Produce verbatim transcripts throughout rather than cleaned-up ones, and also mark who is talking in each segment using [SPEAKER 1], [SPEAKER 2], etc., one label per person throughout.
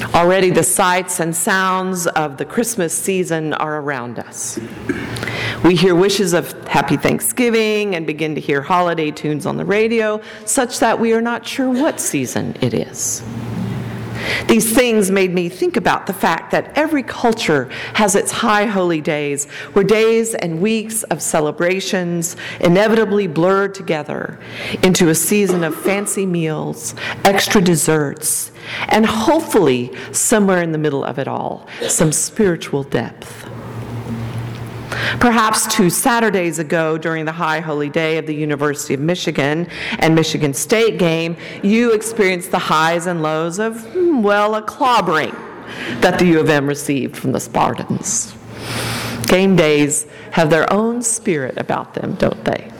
[SPEAKER 1] Already the sights and sounds of the Christmas season are around us. We hear wishes of Happy Thanksgiving and begin to hear holiday tunes on the radio, such that we are not sure what season it is. These things made me think about the fact that every culture has its high holy days, where days and weeks of celebrations inevitably blur together into a season of fancy meals, extra desserts, and hopefully, somewhere in the middle of it all, some spiritual depth. Perhaps two Saturdays ago, during the high holy day of the University of Michigan and Michigan State game, you experienced the highs and lows of, well, a clobbering that the U of M received from the Spartans. Game days have their own spirit about them, don't they?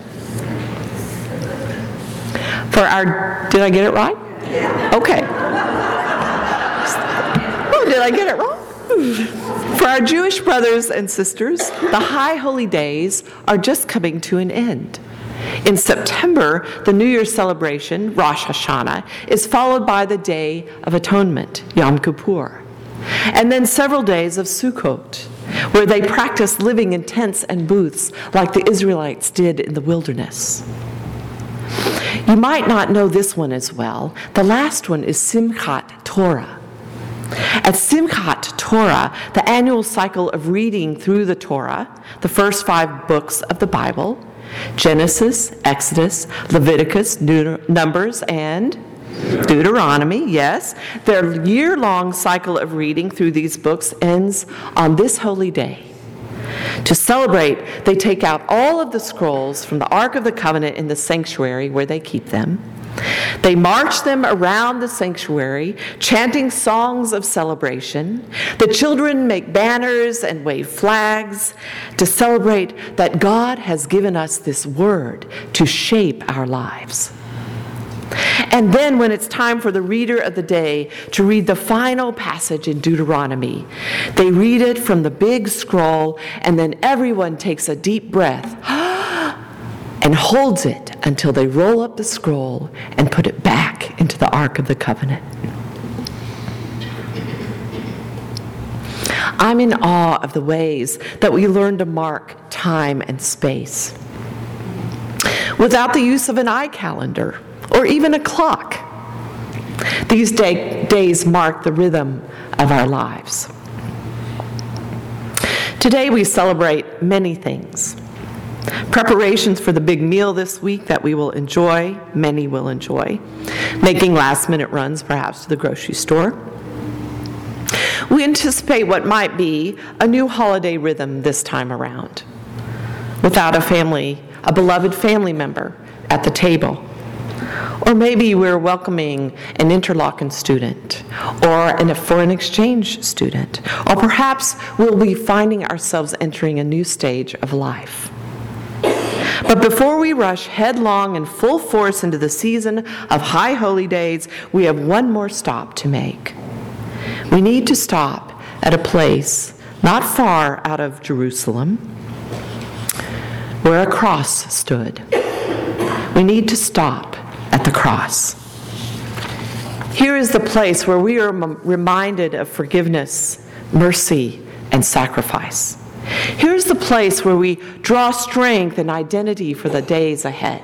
[SPEAKER 1] For our, did I get it right? Okay. Oh, did I get it wrong? For our Jewish brothers and sisters, the high holy days are just coming to an end. In September, the New Year's celebration, Rosh Hashanah, is followed by the Day of Atonement, Yom Kippur, and then several days of Sukkot, where they practice living in tents and booths like the Israelites did in the wilderness. You might not know this one as well. The last one is Simchat Torah. At Simchat Torah, the annual cycle of reading through the Torah, the first five books of the Bible, Genesis, Exodus, Leviticus, Deut- Numbers, and Deuteronomy, yes, their year-long cycle of reading through these books ends on this holy day. To celebrate, they take out all of the scrolls from the Ark of the Covenant in the sanctuary where they keep them. They march them around the sanctuary, chanting songs of celebration. The children make banners and wave flags to celebrate that God has given us this word to shape our lives. And then when it's time for the reader of the day to read the final passage in Deuteronomy, they read it from the big scroll, and then everyone takes a deep breath and holds it until they roll up the scroll and put it back into the Ark of the Covenant. I'm in awe of the ways that we learn to mark time and space without the use of an eye calendar or even a clock. These day, days mark the rhythm of our lives. Today we celebrate many things. Preparations for the big meal this week that we will enjoy, many will enjoy. Making last-minute runs, perhaps, to the grocery store. We anticipate what might be a new holiday rhythm this time around, without a family, a beloved family member at the table. Or maybe we're welcoming an Interlochen student or an, a foreign exchange student. Or perhaps we'll be finding ourselves entering a new stage of life. But before we rush headlong and full force into the season of high holy days, we have one more stop to make. We need to stop at a place not far out of Jerusalem where a cross stood. We need to stop at the cross. Here is the place where we are m- reminded of forgiveness, mercy, and sacrifice. Here's the place where we draw strength and identity for the days ahead.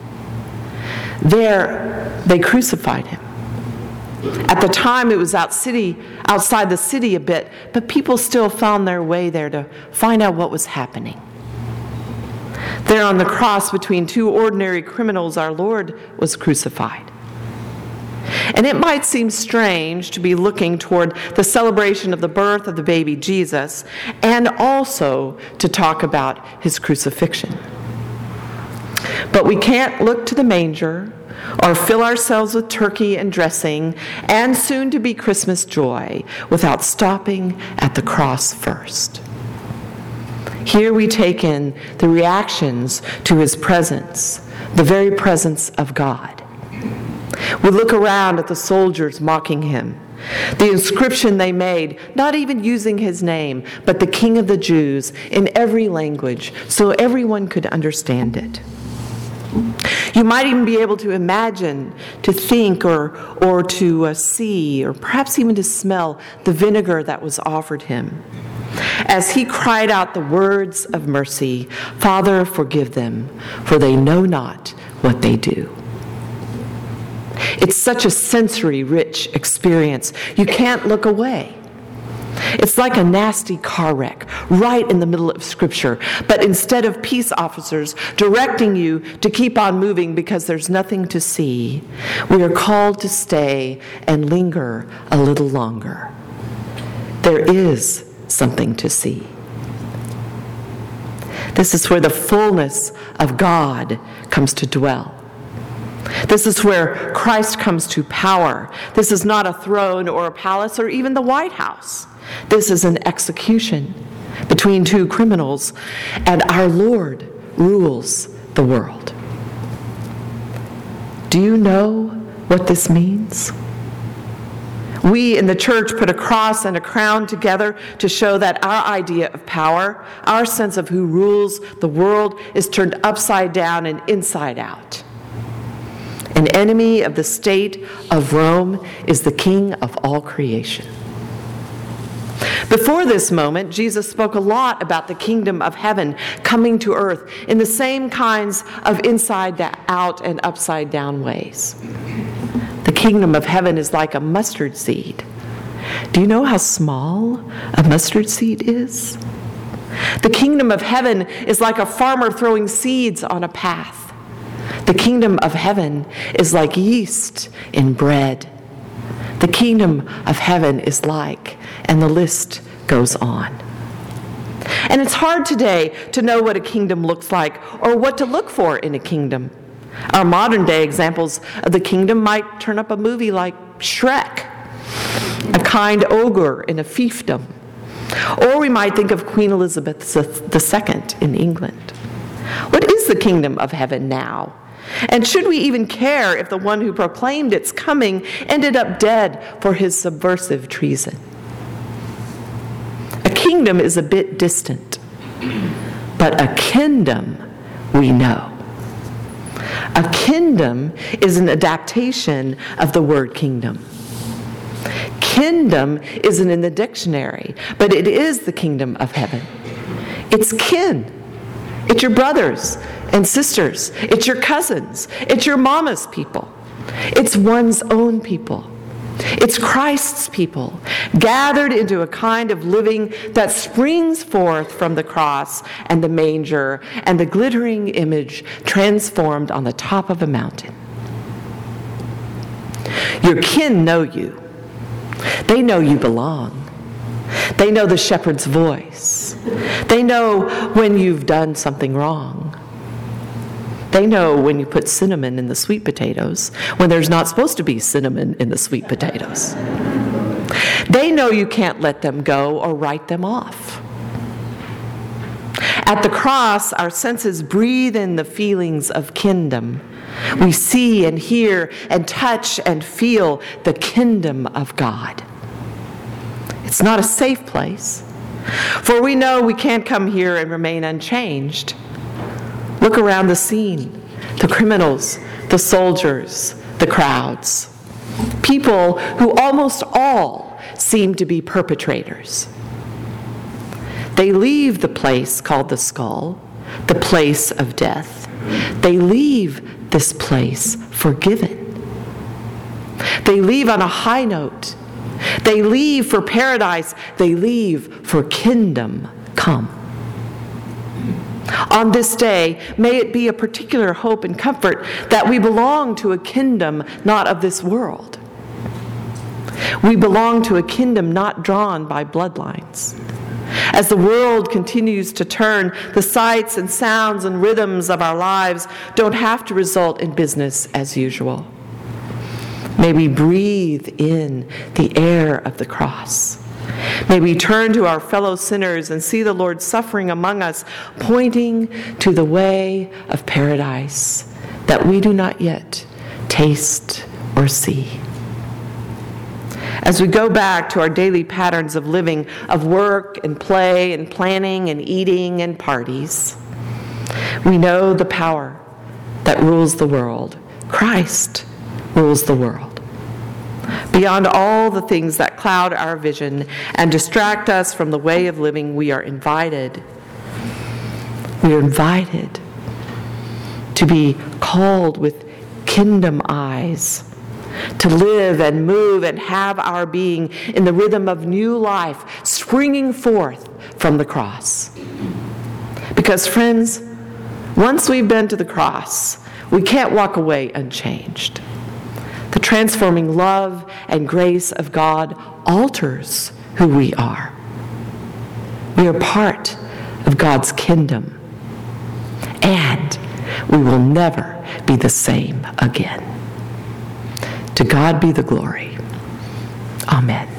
[SPEAKER 1] There, they crucified him. At the time, it was out city, outside the city a bit, but people still found their way there to find out what was happening. There on the cross between two ordinary criminals, our Lord was crucified. And it might seem strange to be looking toward the celebration of the birth of the baby Jesus and also to talk about his crucifixion. But we can't look to the manger or fill ourselves with turkey and dressing and soon-to-be Christmas joy without stopping at the cross first. Here we take in the reactions to his presence, the very presence of God. We look around at the soldiers mocking him, the inscription they made, not even using his name, but the King of the Jews in every language, so everyone could understand it. You might even be able to imagine, to think, or, or to uh, see, or perhaps even to smell the vinegar that was offered him as he cried out the words of mercy, "Father, forgive them, for they know not what they do." It's such a sensory-rich experience. You can't look away. It's like a nasty car wreck right in the middle of Scripture, but instead of peace officers directing you to keep on moving because there's nothing to see, we are called to stay and linger a little longer. There is something to see. This is where the fullness of God comes to dwell. This is where Christ comes to power. This is not a throne or a palace or even the White House. This is an execution between two criminals, and our Lord rules the world. Do you know what this means? We in the church put a cross and a crown together to show that our idea of power, our sense of who rules the world, is turned upside down and inside out. An enemy of the state of Rome is the king of all creation. Before this moment, Jesus spoke a lot about the kingdom of heaven coming to earth in the same kinds of inside out and upside down ways. The kingdom of heaven is like a mustard seed. Do you know how small a mustard seed is? The kingdom of heaven is like a farmer throwing seeds on a path. The kingdom of heaven is like yeast in bread. The kingdom of heaven is like, and the list goes on. And it's hard today to know what a kingdom looks like or what to look for in a kingdom. Our modern day examples of the kingdom might turn up a movie like Shrek, a kind ogre in a fiefdom. Or we might think of Queen Elizabeth the Second in England. What is the kingdom of heaven now? And should we even care if the one who proclaimed its coming ended up dead for his subversive treason? A kingdom is a bit distant, but a kingdom we know. A kingdom is an adaptation of the word kingdom. Kingdom isn't in the dictionary, but it is the kingdom of heaven. It's kin. It's your brothers and sisters. It's your cousins. It's your mama's people. It's one's own people. It's Christ's people, gathered into a kind of living that springs forth from the cross and the manger and the glittering image transformed on the top of a mountain. Your kin know you. They know you belong. They know the shepherd's voice. They know when you've done something wrong. They know when you put cinnamon in the sweet potatoes when there's not supposed to be cinnamon in the sweet potatoes. They know you can't let them go or write them off. At the cross, our senses breathe in the feelings of kingdom. We see and hear and touch and feel the kingdom of God. It's not a safe place, for we know we can't come here and remain unchanged. Look around the scene, the criminals, the soldiers, the crowds. People who almost all seem to be perpetrators. They leave the place called the skull, the place of death. They leave this place forgiven. They leave on a high note. They leave for paradise. They leave for kingdom come. On this day, may it be a particular hope and comfort that we belong to a kingdom not of this world. We belong to a kingdom not drawn by bloodlines. As the world continues to turn, the sights and sounds and rhythms of our lives don't have to result in business as usual. May we breathe in the air of the cross. May we turn to our fellow sinners and see the Lord suffering among us, pointing to the way of paradise that we do not yet taste or see. As we go back to our daily patterns of living, of work and play and planning and eating and parties, we know the power that rules the world. Christ rules the world. Beyond all the things that cloud our vision and distract us from the way of living, we are invited. We are invited to be called with kingdom eyes, to live and move and have our being in the rhythm of new life springing forth from the cross. Because, friends, once we've been to the cross, we can't walk away unchanged. The transforming love and grace of God alters who we are. We are part of God's kingdom, and we will never be the same again. To God be the glory. Amen.